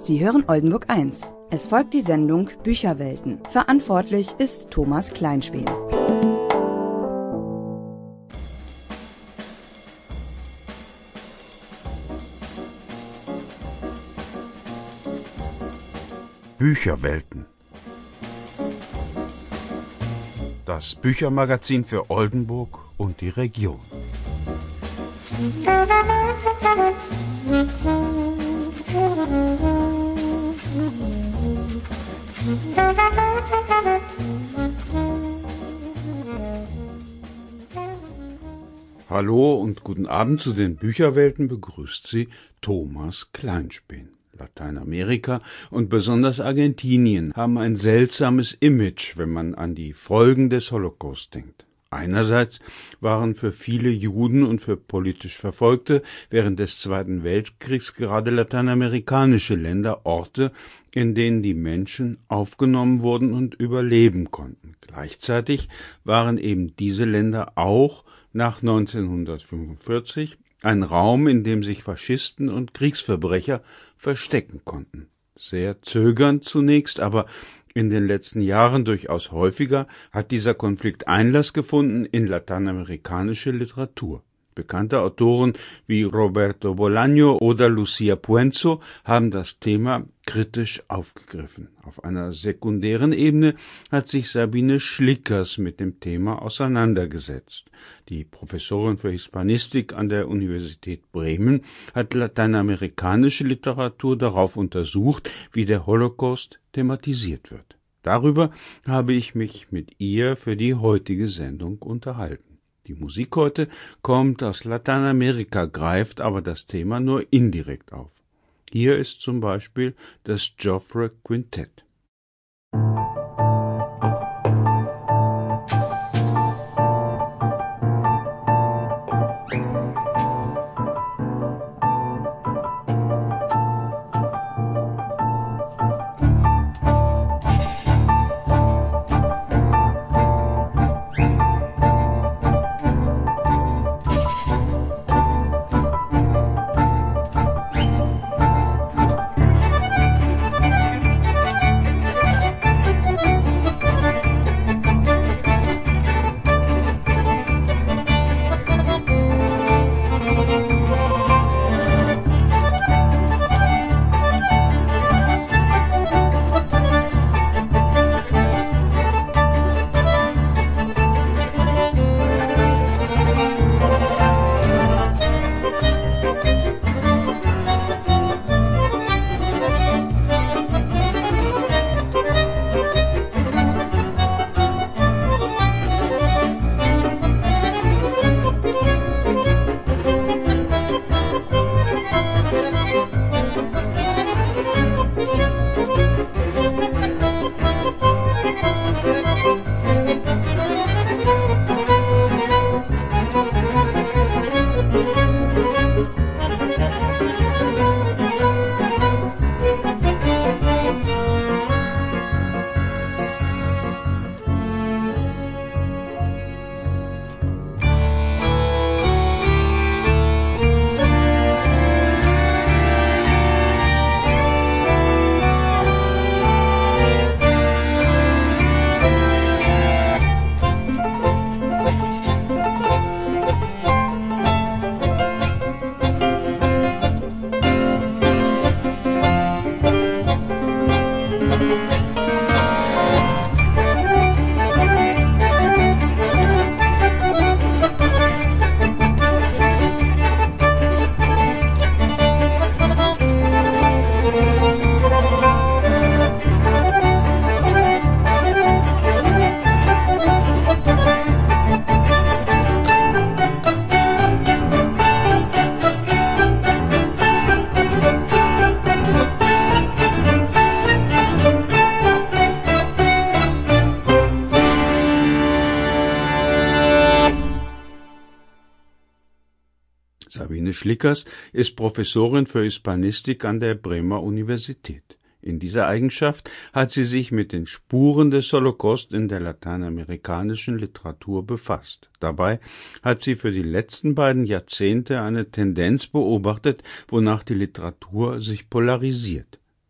Sie hören Oldenburg 1. Es folgt die Sendung Bücherwelten. Verantwortlich ist Thomas Kleinspehn. Bücherwelten. Das Büchermagazin für Oldenburg und die Region. Hallo und guten Abend zu den Bücherwelten, begrüßt Sie Thomas Kleinspehn. Lateinamerika und besonders Argentinien haben ein seltsames Image, wenn man an die Folgen des Holocaust denkt. Einerseits waren für viele Juden und für politisch Verfolgte während des Zweiten Weltkriegs gerade lateinamerikanische Länder Orte, in denen die Menschen aufgenommen wurden und überleben konnten. Gleichzeitig waren eben diese Länder auch nach 1945 ein Raum, in dem sich Faschisten und Kriegsverbrecher verstecken konnten. Sehr zögernd zunächst, aber in den letzten Jahren durchaus häufiger hat dieser Konflikt Einlass gefunden in lateinamerikanische Literatur. Bekannte Autoren wie Roberto Bolaño oder Lucia Puenzo haben das Thema kritisch aufgegriffen. Auf einer sekundären Ebene hat sich Sabine Schlickers mit dem Thema auseinandergesetzt. Die Professorin für Hispanistik an der Universität Bremen hat lateinamerikanische Literatur darauf untersucht, wie der Holocaust thematisiert wird. Darüber habe ich mich mit ihr für die heutige Sendung unterhalten. Die Musik heute kommt aus Lateinamerika, greift aber das Thema nur indirekt auf. Hier ist zum Beispiel das Joffre Quintett. Sabine Schlickers ist Professorin für Hispanistik an der Bremer Universität. In dieser Eigenschaft hat sie sich mit den Spuren des Holocaust in der lateinamerikanischen Literatur befasst. Dabei hat sie für die letzten beiden Jahrzehnte eine Tendenz beobachtet, wonach die Literatur sich polarisiert.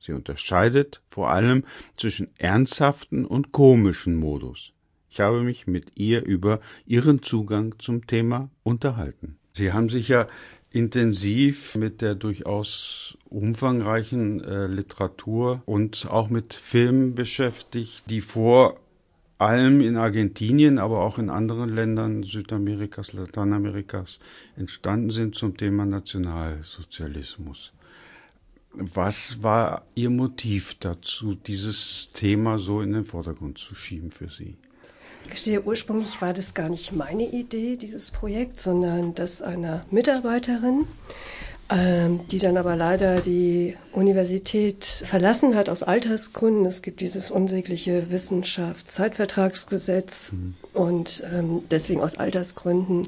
Sie unterscheidet vor allem zwischen ernsthaften und komischen Modus. Ich habe mich mit ihr über ihren Zugang zum Thema unterhalten. Sie haben sich ja intensiv mit der durchaus umfangreichen Literatur und auch mit Filmen beschäftigt, die vor allem in Argentinien, aber auch in anderen Ländern Südamerikas, Lateinamerikas entstanden sind zum Thema Nationalsozialismus. Was war Ihr Motiv dazu, dieses Thema so in den Vordergrund zu schieben für Sie? Ich gestehe, ursprünglich war das gar nicht meine Idee, dieses Projekt, sondern das einer Mitarbeiterin, die dann aber leider die Universität verlassen hat aus Altersgründen. Es gibt dieses unsägliche Wissenschaftszeitvertragsgesetz und deswegen aus Altersgründen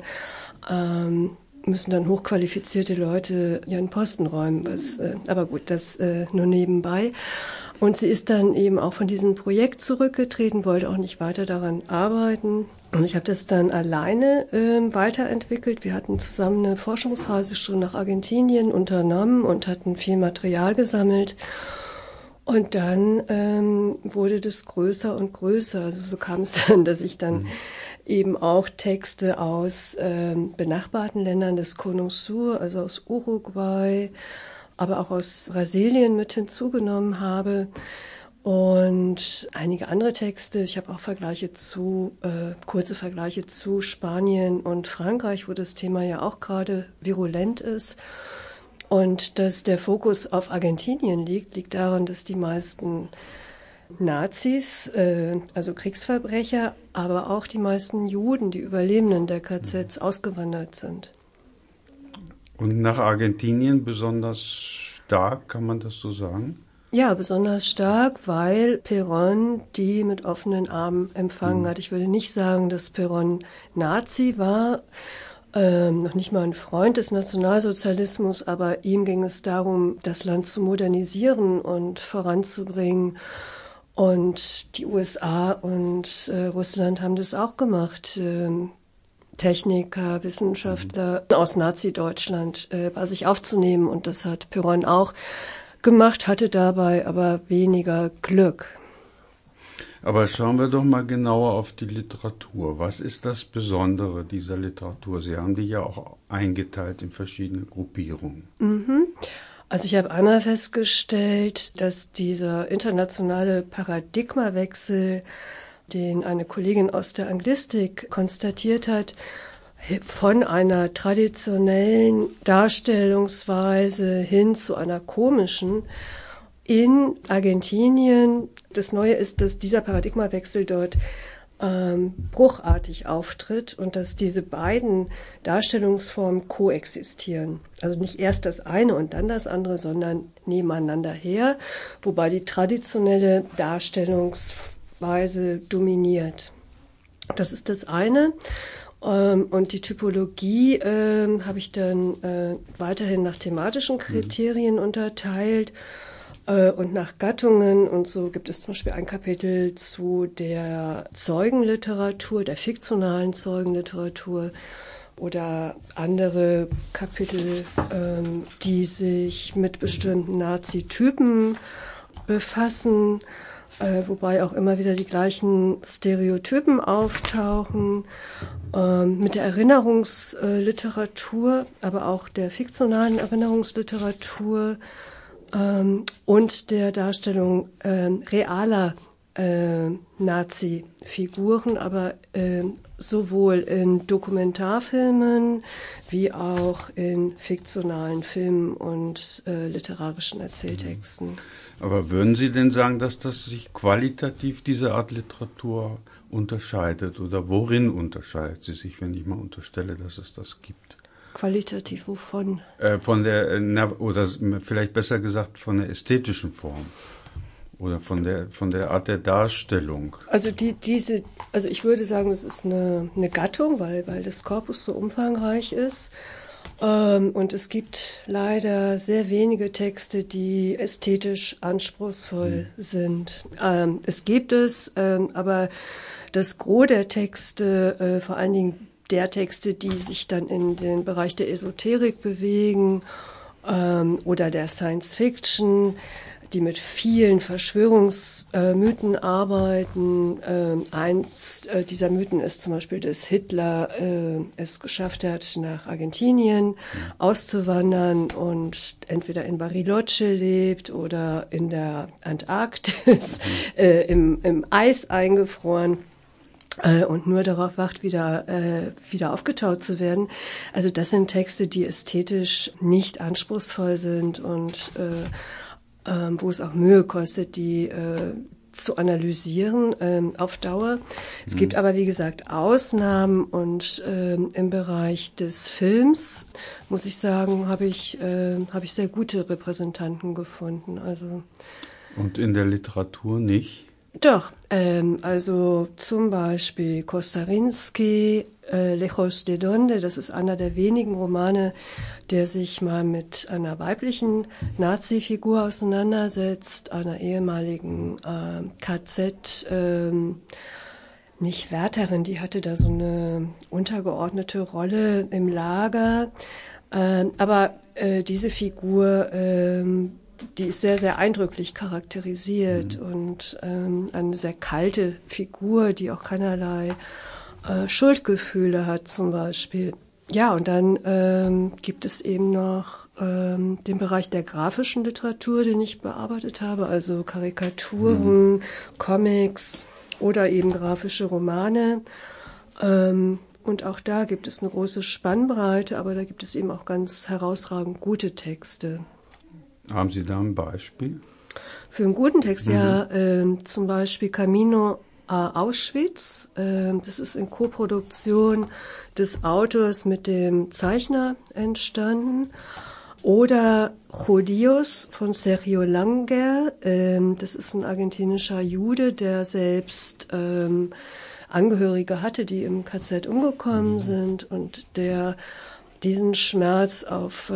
müssen dann hochqualifizierte Leute ihren Posten räumen. Aber gut, das nur nebenbei. Und sie ist dann eben auch von diesem Projekt zurückgetreten, wollte auch nicht weiter daran arbeiten. Und ich habe das dann alleine weiterentwickelt. Wir hatten zusammen eine Forschungsreise schon nach Argentinien unternommen und hatten viel Material gesammelt. Und dann wurde das größer und größer. Also so kam es dann, dass ich dann eben auch Texte aus benachbarten Ländern des Cono Sur, also aus Uruguay, aber auch aus Brasilien mit hinzugenommen habe und einige andere Texte. Ich habe auch kurze Vergleiche zu Spanien und Frankreich, wo das Thema ja auch gerade virulent ist. Und dass der Fokus auf Argentinien liegt daran, dass die meisten Nazis, also Kriegsverbrecher, aber auch die meisten Juden, die Überlebenden der KZs, ausgewandert sind. Und nach Argentinien besonders stark, kann man das so sagen? Ja, besonders stark, weil Perón die mit offenen Armen empfangen hat. Ich würde nicht sagen, dass Perón Nazi war, noch nicht mal ein Freund des Nationalsozialismus, aber ihm ging es darum, das Land zu modernisieren und voranzubringen. Und die USA und Russland haben das auch gemacht. Techniker, Wissenschaftler aus Nazi-Deutschland bei sich aufzunehmen. Und das hat Perón auch gemacht, hatte dabei aber weniger Glück. Aber schauen wir doch mal genauer auf die Literatur. Was ist das Besondere dieser Literatur? Sie haben die ja auch eingeteilt in verschiedene Gruppierungen. Also ich habe einmal festgestellt, dass dieser internationale Paradigmawechsel, den eine Kollegin aus der Anglistik konstatiert hat, von einer traditionellen Darstellungsweise hin zu einer komischen in Argentinien. Das Neue ist, dass dieser Paradigmawechsel dort bruchartig auftritt und dass diese beiden Darstellungsformen koexistieren. Also nicht erst das eine und dann das andere, sondern nebeneinander her, wobei die traditionelle Darstellungsweise dominiert. Das ist das eine. Und die Typologie habe ich dann weiterhin nach thematischen Kriterien unterteilt und nach Gattungen. Und so gibt es zum Beispiel ein Kapitel zu der Zeugenliteratur, der fiktionalen Zeugenliteratur oder andere Kapitel, die sich mit bestimmten Nazi-Typen befassen, wobei auch immer wieder die gleichen Stereotypen auftauchen, mit der Erinnerungsliteratur, aber auch der fiktionalen Erinnerungsliteratur und der Darstellung realer Nazi-Figuren, aber sowohl in Dokumentarfilmen wie auch in fiktionalen Filmen und literarischen Erzähltexten. Aber würden Sie denn sagen, dass das sich qualitativ diese Art Literatur unterscheidet? Oder worin unterscheidet sie sich, wenn ich mal unterstelle, dass es das gibt? Qualitativ wovon? Von der, oder vielleicht besser gesagt, von der ästhetischen Form. Oder von der Art der Darstellung. Also ich würde sagen, das ist eine Gattung, weil das Korpus so umfangreich ist. Und es gibt leider sehr wenige Texte, die ästhetisch anspruchsvoll sind. Es gibt es, aber das Gros der Texte, vor allen Dingen der Texte, die sich dann in den Bereich der Esoterik bewegen oder der Science Fiction, die mit vielen Verschwörungsmythen arbeiten. Eins dieser Mythen ist zum Beispiel, dass Hitler es geschafft hat, nach Argentinien auszuwandern und entweder in Bariloche lebt oder in der Antarktis im Eis eingefroren. Und nur darauf wacht, wieder aufgetaut zu werden. Also das sind Texte, die ästhetisch nicht anspruchsvoll sind und wo es auch Mühe kostet, die zu analysieren auf Dauer. Es gibt aber, wie gesagt, Ausnahmen und im Bereich des Films, muss ich sagen, habe ich sehr gute Repräsentanten gefunden. Also, und in der Literatur nicht? Doch, also zum Beispiel Kostarinsky, Lejos de Donde, das ist einer der wenigen Romane, der sich mal mit einer weiblichen Nazi-Figur auseinandersetzt, einer ehemaligen KZ, nicht Wärterin, die hatte da so eine untergeordnete Rolle im Lager, aber diese Figur die ist sehr, sehr eindrücklich charakterisiert und eine sehr kalte Figur, die auch keinerlei Schuldgefühle hat zum Beispiel. Ja, und dann gibt es eben noch den Bereich der grafischen Literatur, den ich bearbeitet habe, also Karikaturen, Comics oder eben grafische Romane. Und auch da gibt es eine große Spannbreite, aber da gibt es eben auch ganz herausragend gute Texte. Haben Sie da ein Beispiel? Für einen guten Text, ja, zum Beispiel Camino a Auschwitz. Das ist in Koproduktion des Autors mit dem Zeichner entstanden. Oder Judíos von Sergio Langer. Das ist ein argentinischer Jude, der selbst Angehörige hatte, die im KZ umgekommen sind und der diesen Schmerz auf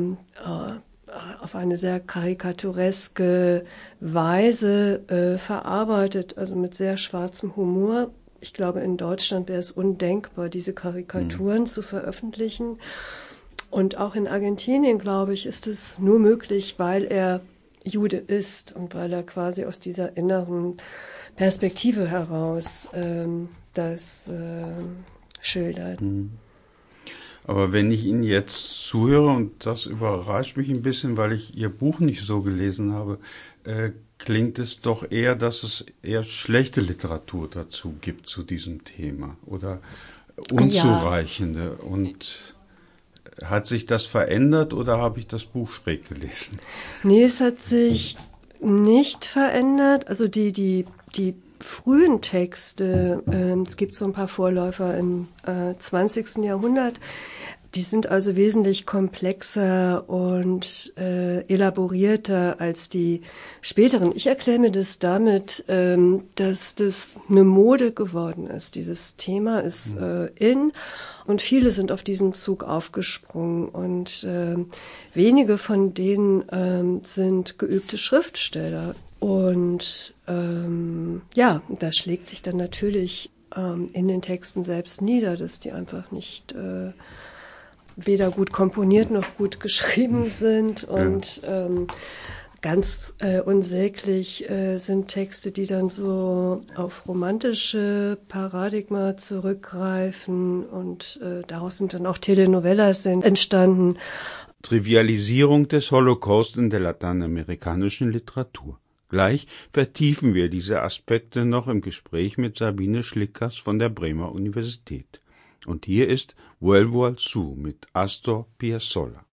eine sehr karikatureske Weise verarbeitet, also mit sehr schwarzem Humor. Ich glaube, in Deutschland wäre es undenkbar, diese Karikaturen zu veröffentlichen. Und auch in Argentinien, glaube ich, ist es nur möglich, weil er Jude ist und weil er quasi aus dieser inneren Perspektive heraus das schildert. Aber wenn ich Ihnen jetzt zuhöre, und das überrascht mich ein bisschen, weil ich Ihr Buch nicht so gelesen habe, klingt es doch eher, dass es eher schlechte Literatur dazu gibt zu diesem Thema oder unzureichende. Ja. Und hat sich das verändert oder habe ich das Buch schräg gelesen? Nee, es hat sich nicht verändert. Also die frühen Texte, es gibt so ein paar Vorläufer im 20. Jahrhundert, die sind also wesentlich komplexer und elaborierter als die späteren. Ich erkläre mir das damit, dass das eine Mode geworden ist. Dieses Thema ist in und viele sind auf diesen Zug aufgesprungen und wenige von denen sind geübte Schriftsteller. Und das schlägt sich dann natürlich in den Texten selbst nieder, dass die einfach nicht weder gut komponiert noch gut geschrieben sind und ganz unsäglich sind Texte, die dann so auf romantische Paradigma zurückgreifen und daraus sind dann auch Telenovelas entstanden. Trivialisierung des Holocaust in der lateinamerikanischen Literatur. Gleich vertiefen wir diese Aspekte noch im Gespräch mit Sabine Schlickers von der Bremer Universität. Und hier ist Vuelvo al Sur mit Astor Piazzolla.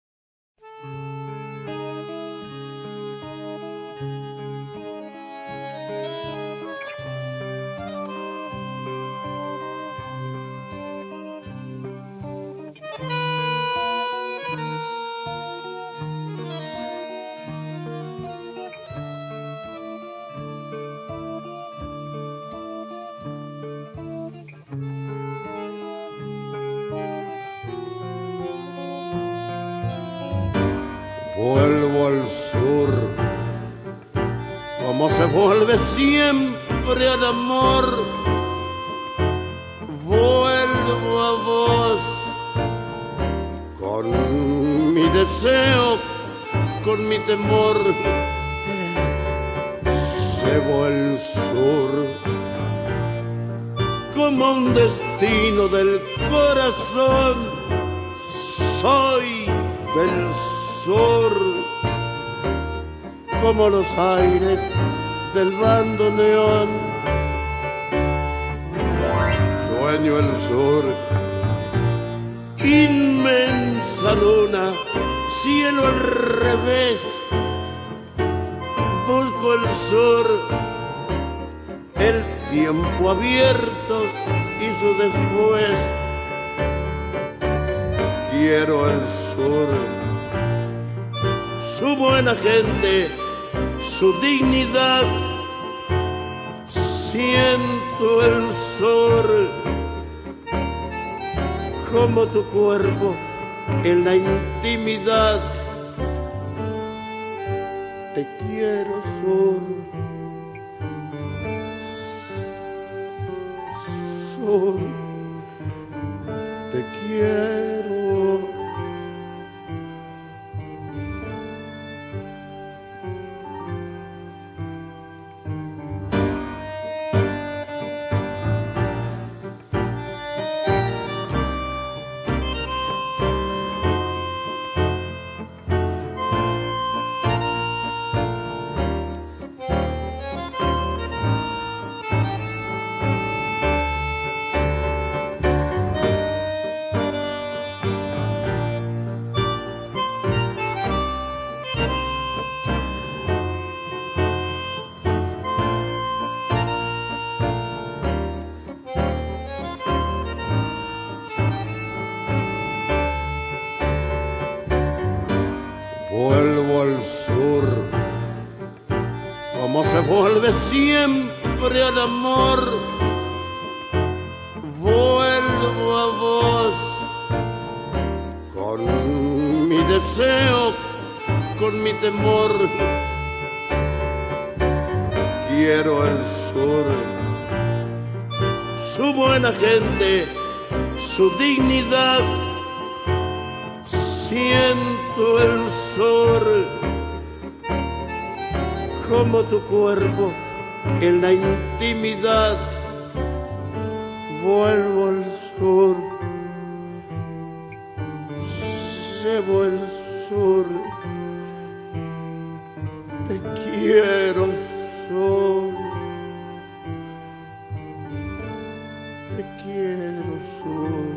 Vuelvo al sur, como se vuelve siempre al amor. Vuelvo a vos, con mi deseo, con mi temor, llevo el sur como un destino del corazón. Soy del sur como los aires del bandoneón. Sueño el sur, inmensa luna, cielo al revés. Busco el sur, el tiempo abierto y su después. Quiero el sur, su buena gente, su dignidad. Siento el sur como tu cuerpo en la intimidad. Te quiero, sur, sur, te quiero. Vuelvo al sur, como se vuelve siempre al amor. Vuelvo a vos, con mi deseo, con mi temor. Quiero el sur, su buena gente, su dignidad. Siento el sur como tu cuerpo en la intimidad. Vuelvo al sur, llevo el sur. Te quiero, sur. Te quiero, sur.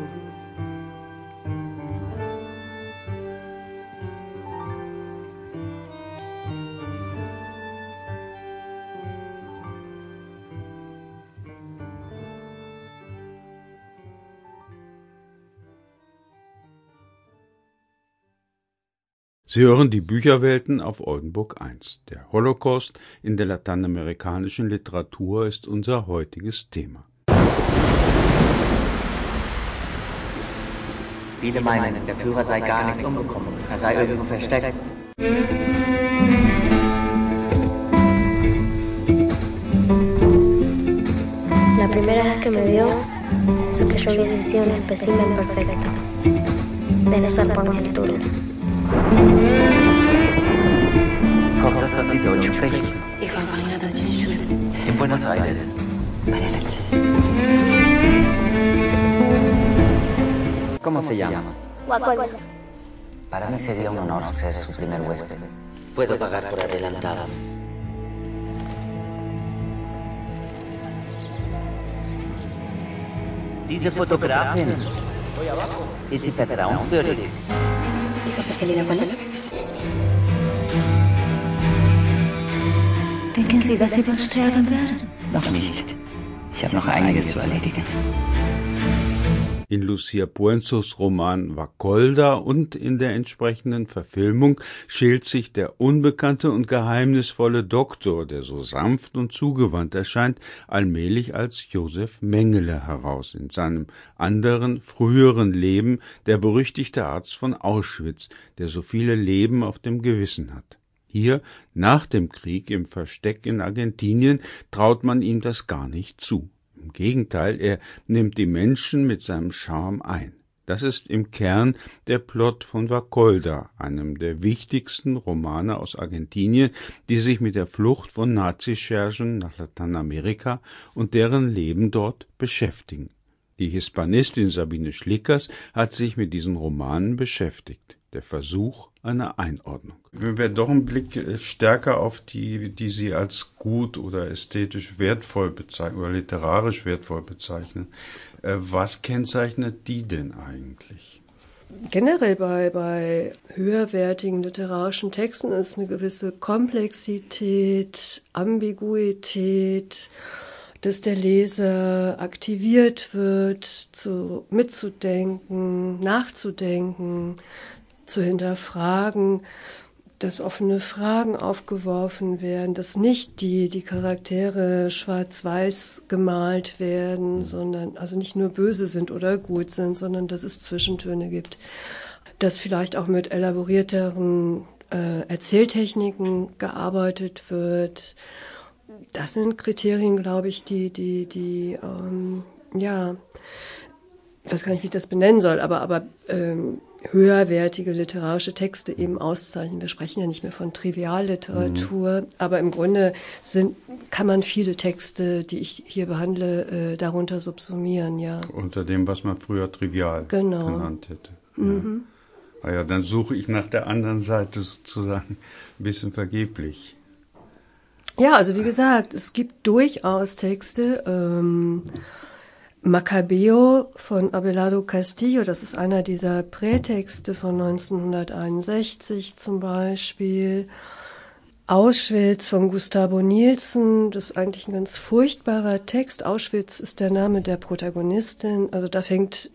Sie hören die Bücherwelten auf Oldenburg 1. Der Holocaust in der lateinamerikanischen Literatur ist unser heutiges Thema. Viele meinen, der Führer sei gar nicht umgekommen, er sei irgendwo versteckt. La primera vez que me vio, pensó que yo hubiese sido un espécimen perfecto, de no ser por mi altura. Kommt das, dass Sie Deutsch sprechen? Ich war bei einer deutschen Schule. In Buenos Aires. Buenas noches. ¿Cómo se llama? Guacuelo. Para mí sería un honor ser su primer huésped. Puedo pagar por adelantado. Diese Fotografin, ist sie vertrauenswürdig? ¿Y su especialidad cuál es? Denken Sie, dass Sie bald sterben werden? Noch nicht. Ich habe noch einiges zu erledigen. In Lucia Puenzos Roman Wacholder und in der entsprechenden Verfilmung schält sich der unbekannte und geheimnisvolle Doktor, der so sanft und zugewandt erscheint, allmählich als Josef Mengele heraus, in seinem anderen, früheren Leben der berüchtigte Arzt von Auschwitz, der so viele Leben auf dem Gewissen hat. Hier, nach dem Krieg im Versteck in Argentinien, traut man ihm das gar nicht zu. Im Gegenteil, er nimmt die Menschen mit seinem Charme ein. Das ist im Kern der Plot von Wacholder, einem der wichtigsten Romane aus Argentinien, die sich mit der Flucht von Nazischergen nach Lateinamerika und deren Leben dort beschäftigen. Die Hispanistin Sabine Schlickers hat sich mit diesen Romanen beschäftigt. Der Versuch einer Einordnung. Wenn wir doch einen Blick stärker auf die Sie als gut oder ästhetisch wertvoll bezeichnen oder literarisch wertvoll bezeichnen, was kennzeichnet die denn eigentlich? Generell bei höherwertigen literarischen Texten ist eine gewisse Komplexität, Ambiguität, dass der Leser aktiviert wird, mitzudenken, nachzudenken, zu hinterfragen, dass offene Fragen aufgeworfen werden, dass nicht die Charaktere schwarz-weiß gemalt werden, sondern also nicht nur böse sind oder gut sind, sondern dass es Zwischentöne gibt, dass vielleicht auch mit elaborierteren Erzähltechniken gearbeitet wird. Das sind Kriterien, glaube ich, die ich weiß gar nicht, wie ich das benennen soll, aber höherwertige literarische Texte eben auszeichnen. Wir sprechen ja nicht mehr von Trivialliteratur, aber im Grunde kann man viele Texte, die ich hier behandle, darunter subsumieren, ja. Unter dem, was man früher trivial genannt hätte. Mhm. Ja, dann suche ich nach der anderen Seite sozusagen ein bisschen vergeblich. Ja, also wie gesagt, es gibt durchaus Texte, Macabeo von Abelardo Castillo, das ist einer dieser Prätexte von 1961 zum Beispiel. Auschwitz von Gustavo Nielsen, das ist eigentlich ein ganz furchtbarer Text. Auschwitz ist der Name der Protagonistin, also da fängt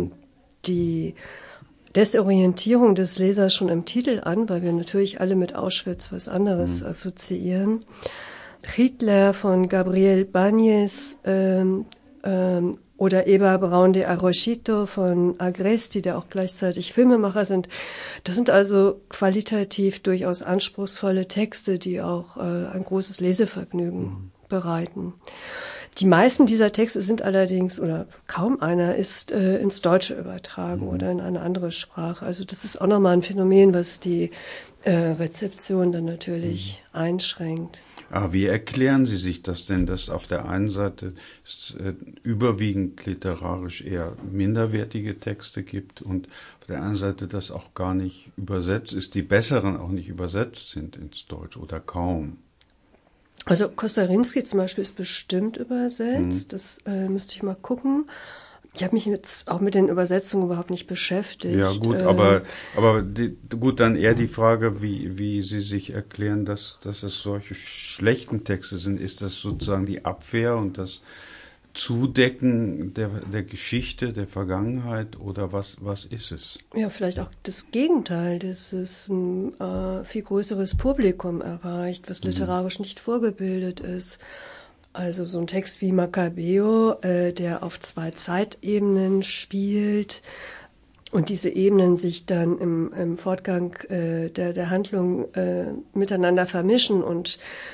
die Desorientierung des Lesers schon im Titel an, weil wir natürlich alle mit Auschwitz was anderes assoziieren. Hitler von Gabriel Báñez oder Eva Braun de Arrochito von Agresti, der auch gleichzeitig Filmemacher sind. Das sind also qualitativ durchaus anspruchsvolle Texte, die auch ein großes Lesevergnügen bereiten. Die meisten dieser Texte sind allerdings, oder kaum einer, ist ins Deutsche übertragen oder in eine andere Sprache. Also das ist auch nochmal ein Phänomen, was die Rezeption dann natürlich einschränkt. Aber wie erklären Sie sich das denn, dass auf der einen Seite es überwiegend literarisch eher minderwertige Texte gibt und auf der anderen Seite das auch gar nicht übersetzt ist, die besseren auch nicht übersetzt sind ins Deutsche oder kaum? Also Kostarinski zum Beispiel ist bestimmt übersetzt, das müsste ich mal gucken. Ich habe mich jetzt auch mit den Übersetzungen überhaupt nicht beschäftigt. Ja gut, aber dann eher die Frage, wie Sie sich erklären, dass es solche schlechten Texte sind. Ist das sozusagen die Abwehr und das Zudecken der Geschichte, der Vergangenheit oder was ist es? Ja, vielleicht auch das Gegenteil, dass es ein viel größeres Publikum erreicht, was literarisch nicht vorgebildet ist. Also so ein Text wie Macabeo, der auf 2 Zeitebenen spielt und diese Ebenen sich dann im Fortgang der Handlung miteinander vermischen und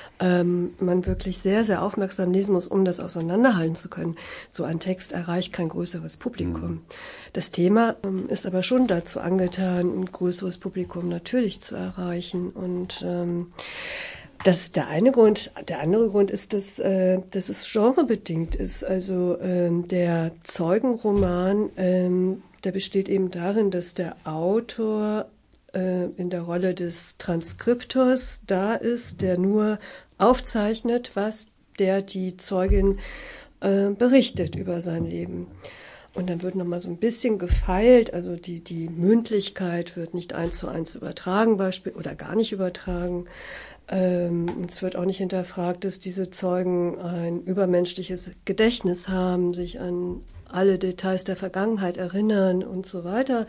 man wirklich sehr, sehr aufmerksam lesen muss, um das auseinanderhalten zu können. So ein Text erreicht kein größeres Publikum. Das Thema ist aber schon dazu angetan, ein größeres Publikum natürlich zu erreichen und das ist der eine Grund. Der andere Grund ist, dass es genrebedingt ist. Also der Zeugenroman, der besteht eben darin, dass der Autor in der Rolle des Transkriptors da ist, der nur aufzeichnet, was die Zeugin berichtet über sein Leben. Und dann wird nochmal so ein bisschen gefeilt, also die Mündlichkeit wird nicht 1:1 übertragen oder gar nicht übertragen. Es wird auch nicht hinterfragt, dass diese Zeugen ein übermenschliches Gedächtnis haben, sich an alle Details der Vergangenheit erinnern und so weiter.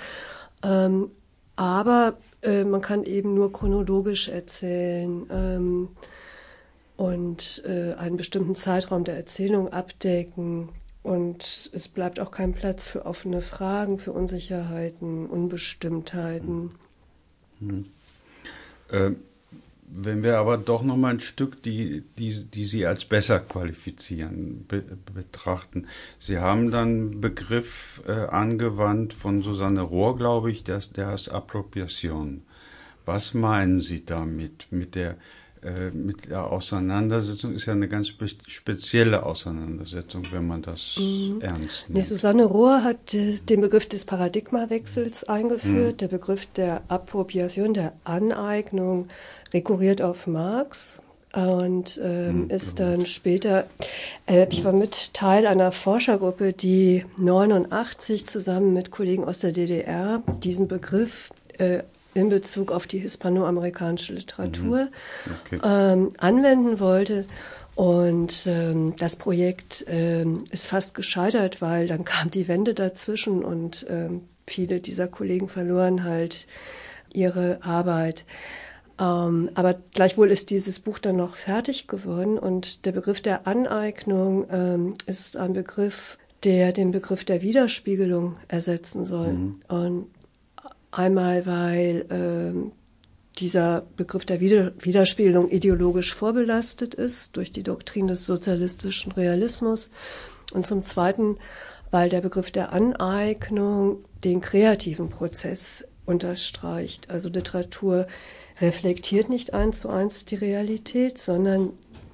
Aber man kann eben nur chronologisch erzählen und einen bestimmten Zeitraum der Erzählung abdecken. Und es bleibt auch kein Platz für offene Fragen, für Unsicherheiten, Unbestimmtheiten. Wenn wir aber doch noch mal ein Stück, die Sie als besser qualifizieren, betrachten. Sie haben dann einen Begriff angewandt von Susanne Rohr, glaube ich, der heißt Appropriation. Was meinen Sie damit? Mit der Auseinandersetzung ist ja eine ganz spezielle Auseinandersetzung, wenn man das ernst nimmt. Susanne Rohr hat den Begriff des Paradigmawechsels eingeführt. Der Begriff der Appropriation, der Aneignung, rekurriert auf Marx und ist dann später, ich war mit Teil einer Forschergruppe, die 1989 zusammen mit Kollegen aus der DDR diesen Begriff in Bezug auf die hispanoamerikanische Literatur anwenden wollte. Und das Projekt ist fast gescheitert, weil dann kam die Wende dazwischen und viele dieser Kollegen verloren halt ihre Arbeit. Aber gleichwohl ist dieses Buch dann noch fertig geworden und der Begriff der Aneignung ist ein Begriff, der den Begriff der Widerspiegelung ersetzen soll. Und einmal, weil dieser Begriff der Widerspiegelung ideologisch vorbelastet ist durch die Doktrin des sozialistischen Realismus und zum Zweiten, weil der Begriff der Aneignung den kreativen Prozess unterstreicht. Also Literatur reflektiert nicht 1:1 die Realität, sondern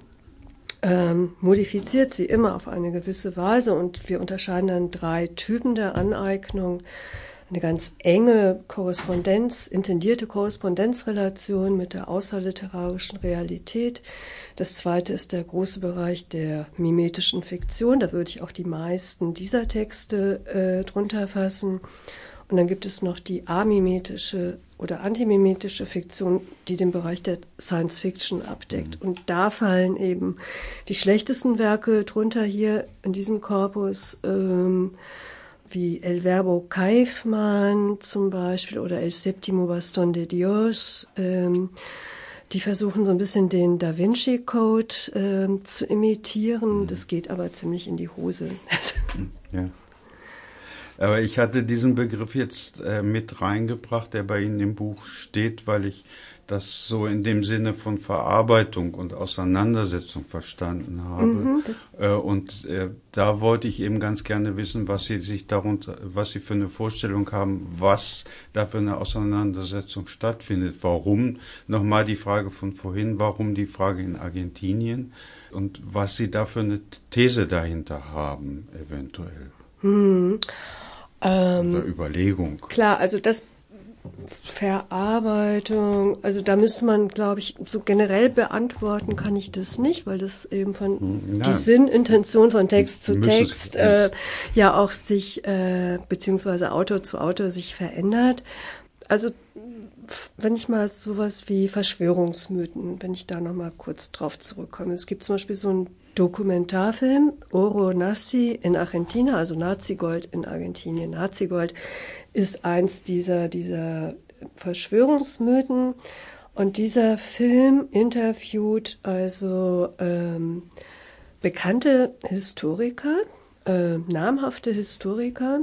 modifiziert sie immer auf eine gewisse Weise und wir unterscheiden dann 3 Typen der Aneignung. Eine ganz enge Korrespondenz, intendierte Korrespondenzrelation mit der außerliterarischen Realität. Das zweite ist der große Bereich der mimetischen Fiktion. Da würde ich auch die meisten dieser Texte drunter fassen. Und dann gibt es noch die amimetische oder antimimetische Fiktion, die den Bereich der Science Fiction abdeckt. Und da fallen eben die schlechtesten Werke drunter hier in diesem Korpus, wie El Verbo Caveman zum Beispiel oder El Séptimo Bastón de Dios. Die versuchen so ein bisschen den Da Vinci Code zu imitieren. Das geht aber ziemlich in die Hose. Ja. Aber ich hatte diesen Begriff jetzt mit reingebracht, der bei Ihnen im Buch steht, weil ich das so in dem Sinne von Verarbeitung und Auseinandersetzung verstanden habe. Da wollte ich eben ganz gerne wissen, was Sie für eine Vorstellung haben, was da für eine Auseinandersetzung stattfindet. Warum, nochmal die Frage von vorhin, warum die Frage in Argentinien und was Sie da für eine These dahinter haben, eventuell. Oder Überlegung. Klar, also das Verarbeitung, also da müsste man, glaube ich, so generell beantworten kann ich das nicht, weil das eben die Sinnintention von Text zu Text ja auch sich, beziehungsweise Autor zu Autor sich verändert. Also wenn ich mal sowas wie Verschwörungsmythen, wenn ich da nochmal kurz drauf zurückkomme. Es gibt zum Beispiel so einen Dokumentarfilm, Oro Nazi in Argentina, also Nazigold in Argentinien. Nazigold ist eins dieser Verschwörungsmythen. Und dieser Film interviewt also bekannte Historiker, namhafte Historiker,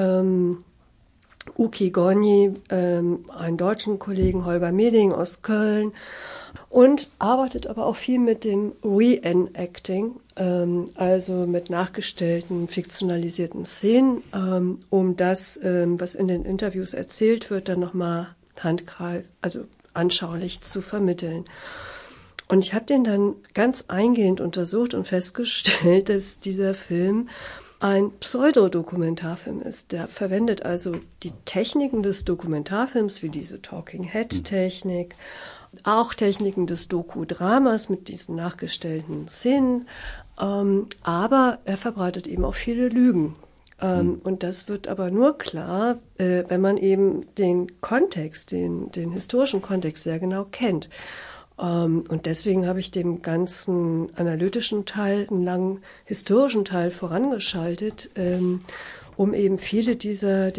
Uki Gonyi, einen deutschen Kollegen, Holger Meding aus Köln, und arbeitet aber auch viel mit dem Reenacting, also mit nachgestellten, fiktionalisierten Szenen, um das, was in den Interviews erzählt wird, dann nochmal anschaulich zu vermitteln. Und ich habe den dann ganz eingehend untersucht und festgestellt, dass dieser Film ein Pseudodokumentarfilm ist. Der verwendet also die Techniken des Dokumentarfilms, wie diese Talking-Head-Technik, auch Techniken des Doku-Dramas mit diesen nachgestellten Szenen, aber er verbreitet eben auch viele Lügen. Und das wird aber nur klar, wenn man eben den Kontext, den historischen Kontext sehr genau kennt. Und deswegen habe ich dem ganzen analytischen Teil, einen langen historischen Teil vorangeschaltet, um eben viele dieser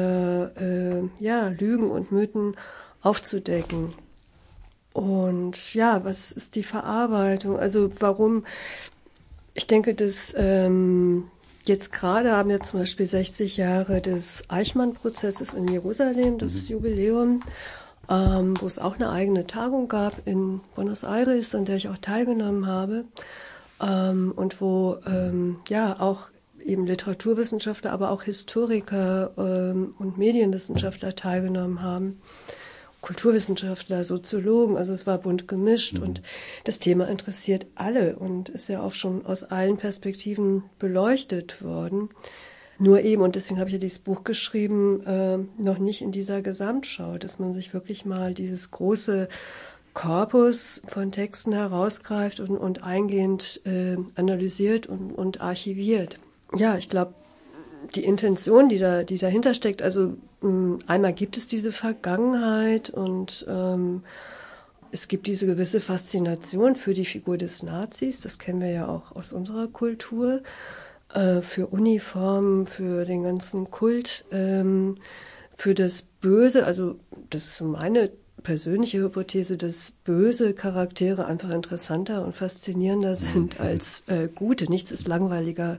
Lügen und Mythen aufzudecken. Und ja, was ist die Verarbeitung? Also warum? Ich denke, dass jetzt gerade haben wir zum Beispiel 60 Jahre des Eichmann-Prozesses in Jerusalem, das Jubiläum. wo es auch eine eigene Tagung gab in Buenos Aires, an der ich auch teilgenommen habe, und wo auch eben Literaturwissenschaftler, aber auch Historiker und Medienwissenschaftler teilgenommen haben, Kulturwissenschaftler, Soziologen, also es war bunt gemischt und das Thema interessiert alle und ist ja auch schon aus allen Perspektiven beleuchtet worden. Nur eben, und deswegen habe ich ja dieses Buch geschrieben, noch nicht in dieser Gesamtschau, dass man sich wirklich mal dieses große Korpus von Texten herausgreift und eingehend analysiert und archiviert. Ja, ich glaube, die Intention, die dahinter steckt, also einmal gibt es diese Vergangenheit und es gibt diese gewisse Faszination für die Figur des Nazis, das kennen wir ja auch aus unserer Kultur, für Uniformen, für den ganzen Kult, für das Böse, also das ist so meine persönliche Hypothese, dass böse Charaktere einfach interessanter und faszinierender sind als gute. Nichts ist langweiliger,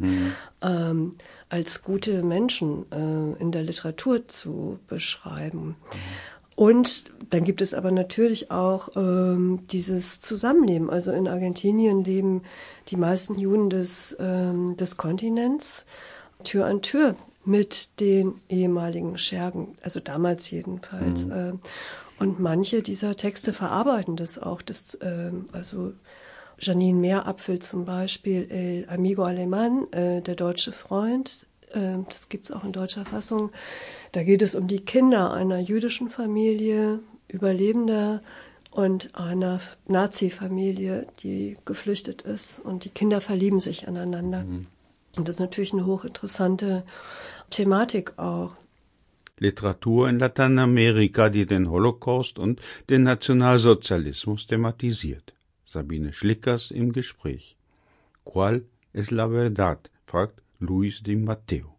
als gute Menschen in der Literatur zu beschreiben. Und dann gibt es aber natürlich auch dieses Zusammenleben. Also in Argentinien leben die meisten Juden des Kontinents Tür an Tür mit den ehemaligen Schergen, also damals jedenfalls. Und manche dieser Texte verarbeiten das auch. Also Janine Meerapfel zum Beispiel, El Amigo Alemán, der deutsche Freund, das gibt es auch in deutscher Fassung. Da geht es um die Kinder einer jüdischen Familie, Überlebender und einer Nazi-Familie, die geflüchtet ist. Und die Kinder verlieben sich aneinander. Und das ist natürlich eine hochinteressante Thematik auch. Literatur in Lateinamerika, die den Holocaust und den Nationalsozialismus thematisiert. Sabine Schlickers im Gespräch. ¿Cuál es la verdad?, fragt Luis Di Matteo.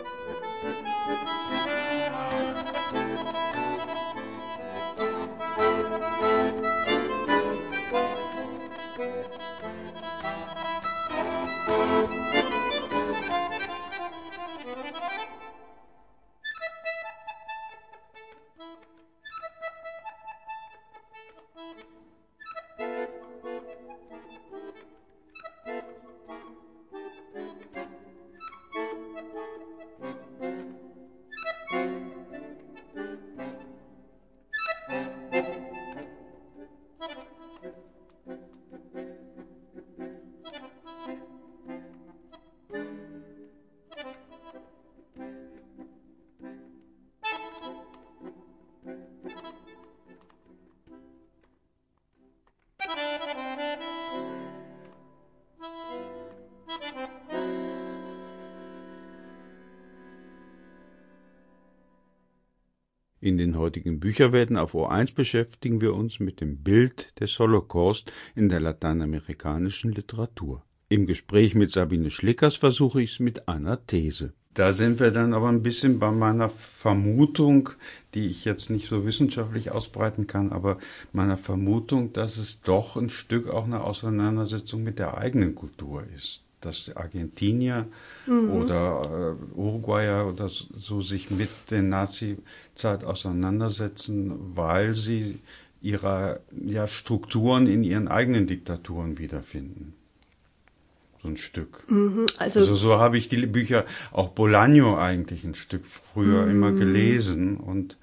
In den heutigen Bücherwelten auf O1 beschäftigen wir uns mit dem Bild des Holocaust in der lateinamerikanischen Literatur. Im Gespräch mit Sabine Schlickers versuche ich es mit einer These. Da sind wir dann aber ein bisschen bei meiner Vermutung, die ich jetzt nicht so wissenschaftlich ausbreiten kann, aber meiner Vermutung, dass es doch ein Stück auch eine Auseinandersetzung mit der eigenen Kultur ist. Dass Argentinier oder Uruguayer oder so sich mit der Nazi-Zeit auseinandersetzen, weil sie ihre Strukturen in ihren eigenen Diktaturen wiederfinden. So ein Stück. Also so habe ich die Bücher, auch Bolaño eigentlich ein Stück früher immer gelesen und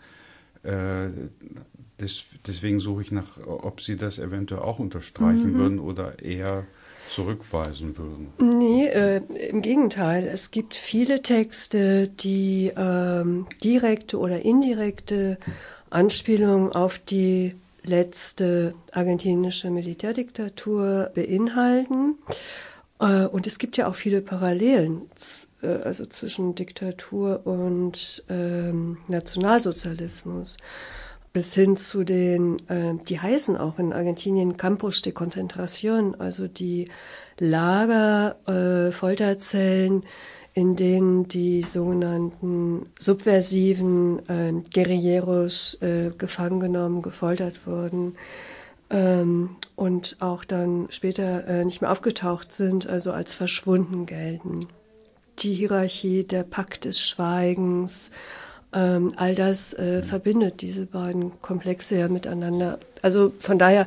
deswegen suche ich nach, ob Sie das eventuell auch unterstreichen würden oder eher zurückweisen würden. Nee, im Gegenteil. Es gibt viele Texte, die direkte oder indirekte Anspielungen auf die letzte argentinische Militärdiktatur beinhalten. Und es gibt ja auch viele Parallelen also zwischen Diktatur und Nationalsozialismus. Bis hin zu den, die heißen auch in Argentinien Campos de Concentración, also die Lager, Folterzellen, in denen die sogenannten subversiven Guerilleros gefangen genommen, gefoltert wurden und auch dann später nicht mehr aufgetaucht sind, also als verschwunden gelten. Die Hierarchie, der Pakt des Schweigens, all das verbindet diese beiden Komplexe ja miteinander. Also von daher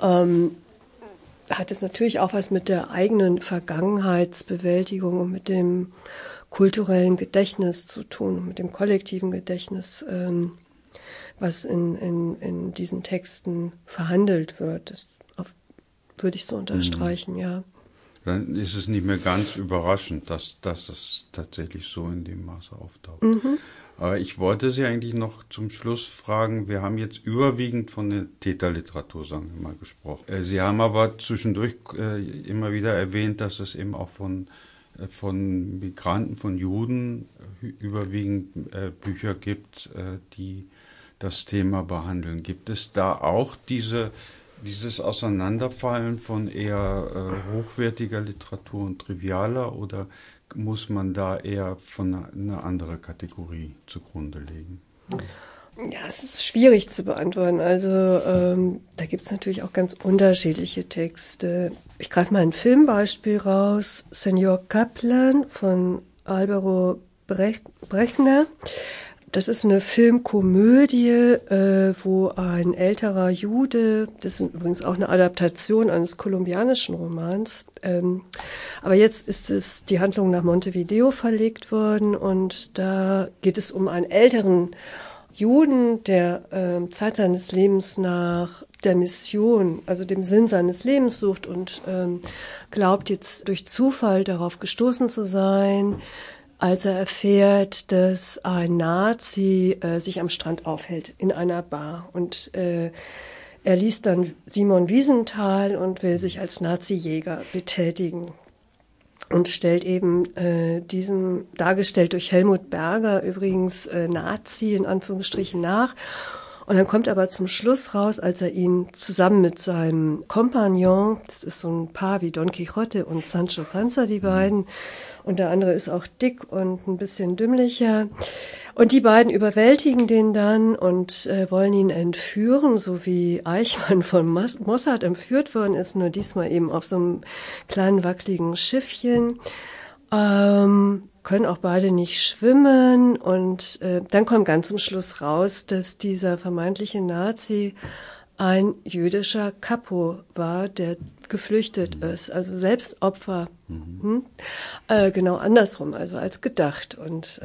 hat es natürlich auch was mit der eigenen Vergangenheitsbewältigung und mit dem kulturellen Gedächtnis zu tun, mit dem kollektiven Gedächtnis, was in diesen Texten verhandelt wird. Das würde ich so unterstreichen, ja. Dann ist es nicht mehr ganz überraschend, dass es tatsächlich so in dem Maße auftaucht. Aber ich wollte Sie eigentlich noch zum Schluss fragen, wir haben jetzt überwiegend von der Täterliteratur, sagen wir mal, gesprochen. Sie haben aber zwischendurch immer wieder erwähnt, dass es eben auch von Migranten, von Juden überwiegend Bücher gibt, die das Thema behandeln. Gibt es da auch dieses Auseinanderfallen von eher hochwertiger Literatur und trivialer oder muss man da eher von einer anderen Kategorie zugrunde legen? Ja, es ist schwierig zu beantworten. Also da gibt es natürlich auch ganz unterschiedliche Texte. Ich greife mal ein Filmbeispiel raus. Senor Kaplan von Álvaro Brechner. Das ist eine Filmkomödie, wo ein älterer Jude, das ist übrigens auch eine Adaptation eines kolumbianischen Romans, aber jetzt ist die Handlung nach Montevideo verlegt worden und da geht es um einen älteren Juden, der Zeit seines Lebens nach der Mission, also dem Sinn seines Lebens sucht und glaubt jetzt durch Zufall darauf gestoßen zu sein, als er erfährt, dass ein Nazi sich am Strand aufhält in einer Bar. Und er liest dann Simon Wiesenthal und will sich als Nazi-Jäger betätigen. Und stellt eben diesem, dargestellt durch Helmut Berger, übrigens Nazi in Anführungsstrichen, nach. Und dann kommt aber zum Schluss raus, als er ihn zusammen mit seinem Kompagnon, das ist so ein Paar wie Don Quixote und Sancho Panza, die beiden, und der andere ist auch dick und ein bisschen dümmlicher. Und die beiden überwältigen den dann und wollen ihn entführen, so wie Eichmann von Mossad entführt worden ist, nur diesmal eben auf so einem kleinen wackeligen Schiffchen. Können auch beide nicht schwimmen und dann kommt ganz zum Schluss raus, dass dieser vermeintliche Nazi ein jüdischer Kapo war, der geflüchtet ist, also selbst Opfer. Genau andersrum, also als gedacht. Und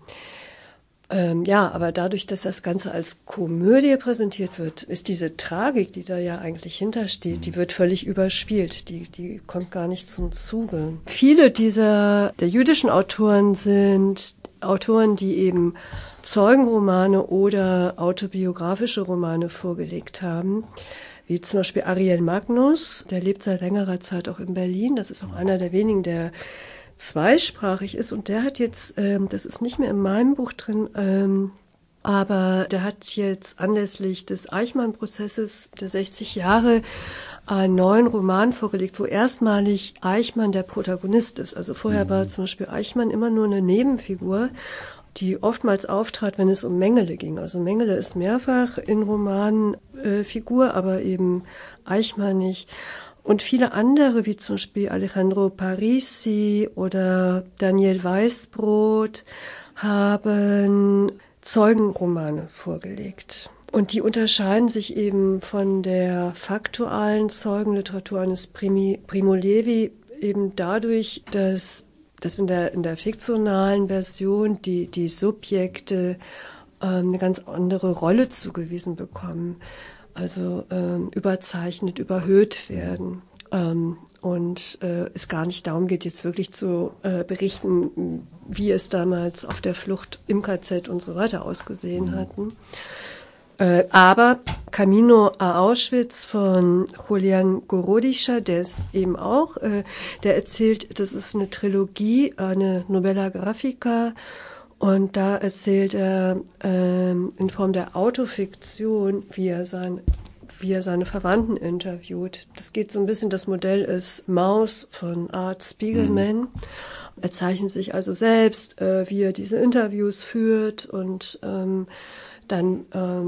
aber dadurch, dass das Ganze als Komödie präsentiert wird, ist diese Tragik, die da ja eigentlich hintersteht, die wird völlig überspielt. Die kommt gar nicht zum Zuge. Viele der jüdischen Autoren sind Autoren, die eben Zeugenromane oder autobiografische Romane vorgelegt haben, wie zum Beispiel Ariel Magnus, der lebt seit längerer Zeit auch in Berlin. Das ist auch einer der wenigen, der zweisprachig ist, und der hat jetzt, das ist nicht mehr in meinem Buch drin, aber der hat jetzt anlässlich des Eichmann-Prozesses der 60 Jahre einen neuen Roman vorgelegt, wo erstmalig Eichmann der Protagonist ist. Also vorher war zum Beispiel Eichmann immer nur eine Nebenfigur, die oftmals auftrat, wenn es um Mengele ging. Also Mengele ist mehrfach in Romanen Figur, aber eben Eichmann nicht. Und viele andere, wie zum Beispiel Alejandro Parisi oder Daniel Weißbrot, haben Zeugenromane vorgelegt. Und die unterscheiden sich eben von der faktualen Zeugenliteratur eines Primo Levi eben dadurch, dass in der fiktionalen Version die Subjekte eine ganz andere Rolle zugewiesen bekommen. Also überzeichnet, überhöht werden. Und es gar nicht darum geht, jetzt wirklich zu berichten, wie es damals auf der Flucht im KZ und so weiter ausgesehen hatten. Aber Camino a Auschwitz von Julian Gorodischer, der ist eben auch, der erzählt, das ist eine Trilogie, eine Novella Grafica, und da erzählt er in Form der Autofiktion, wie er seine Verwandten interviewt. Das geht so ein bisschen, das Modell ist Maus von Art Spiegelman. Er zeichnet sich also selbst, wie er diese Interviews führt, und dann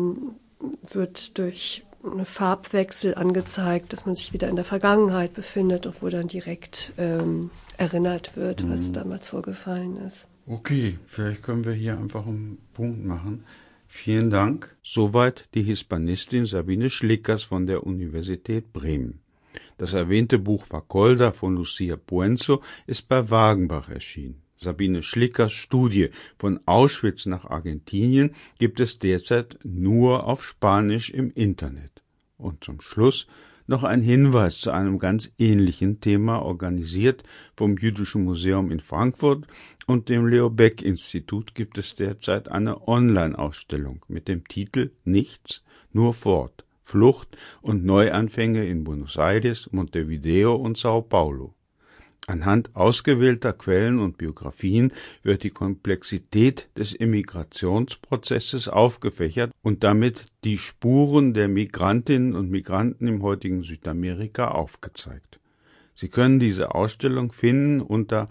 wird durch einen Farbwechsel angezeigt, dass man sich wieder in der Vergangenheit befindet, und wo dann direkt erinnert wird, was damals vorgefallen ist. Okay, vielleicht können wir hier einfach einen Punkt machen. Vielen Dank. Soweit die Hispanistin Sabine Schlickers von der Universität Bremen. Das erwähnte Buch Wacholder von Lucia Puenzo ist bei Wagenbach erschienen. Sabine Schlickers Studie von Auschwitz nach Argentinien gibt es derzeit nur auf Spanisch im Internet. Und zum Schluss noch ein Hinweis zu einem ganz ähnlichen Thema, organisiert vom Jüdischen Museum in Frankfurt und dem Leo Baeck Institut gibt es derzeit eine Online-Ausstellung mit dem Titel Nichts, nur fort, Flucht und Neuanfänge in Buenos Aires, Montevideo und Sao Paulo. Anhand ausgewählter Quellen und Biografien wird die Komplexität des Immigrationsprozesses aufgefächert und damit die Spuren der Migrantinnen und Migranten im heutigen Südamerika aufgezeigt. Sie können diese Ausstellung finden unter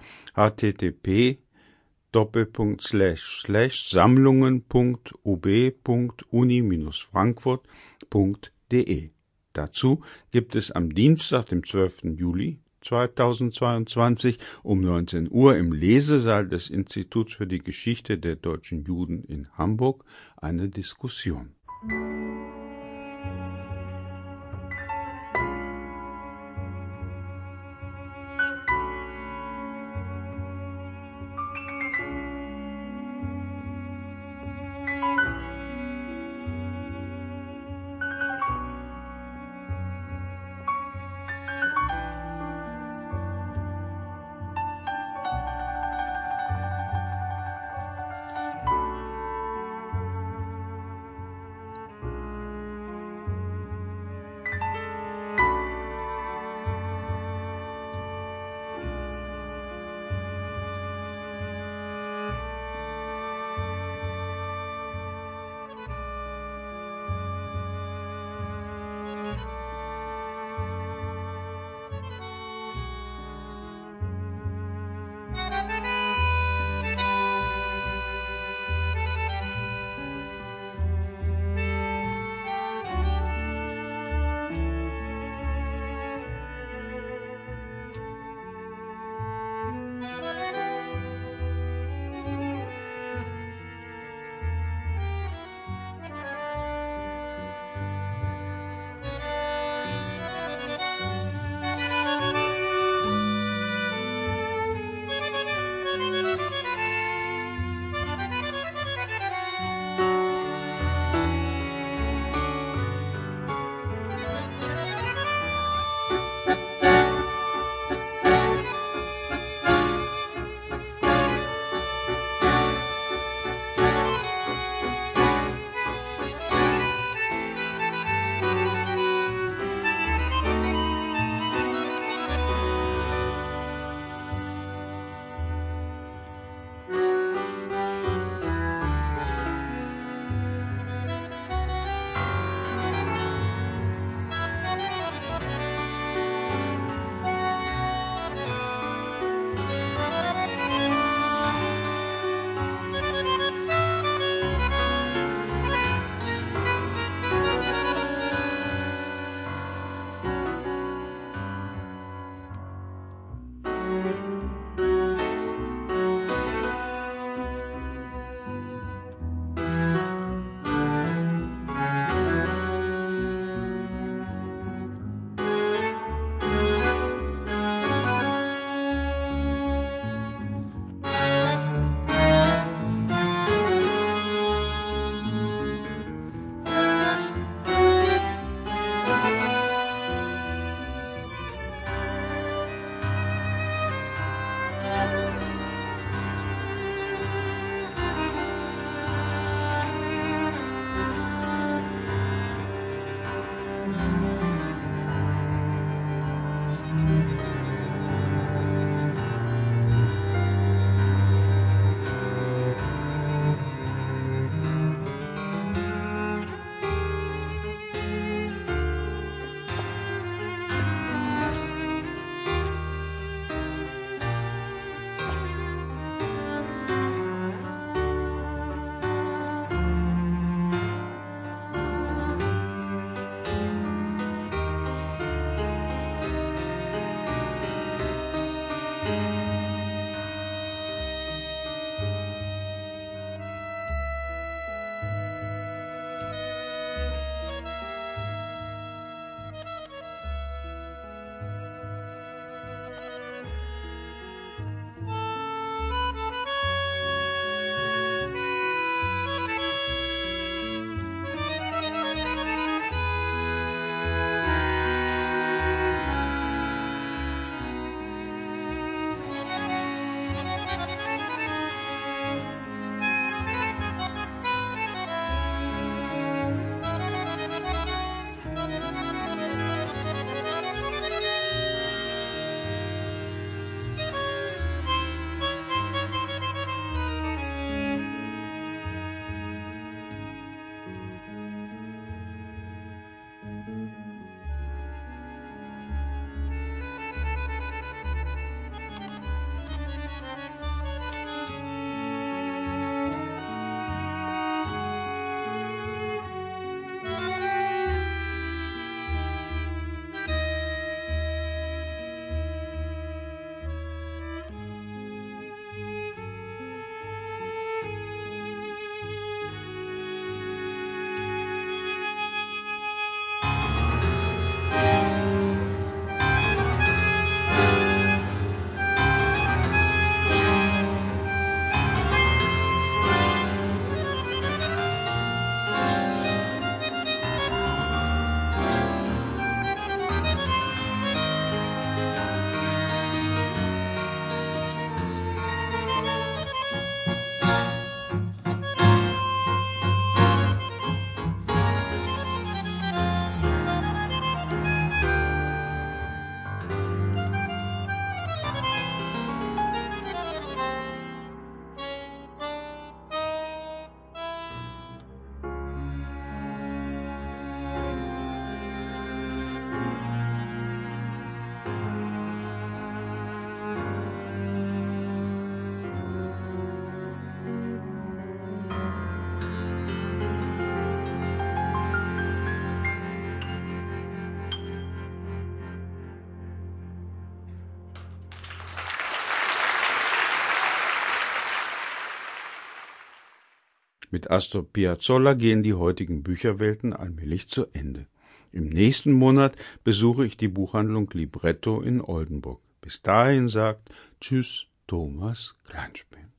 http://sammlungen.ub.uni-frankfurt.de. Dazu gibt es am Dienstag, dem 12. Juli 2022 um 19 Uhr im Lesesaal des Instituts für die Geschichte der deutschen Juden in Hamburg eine Diskussion. Mit Astor Piazzolla gehen die heutigen Bücherwelten allmählich zu Ende. Im nächsten Monat besuche ich die Buchhandlung Libretto in Oldenburg. Bis dahin sagt Tschüss, Thomas Kleinspin.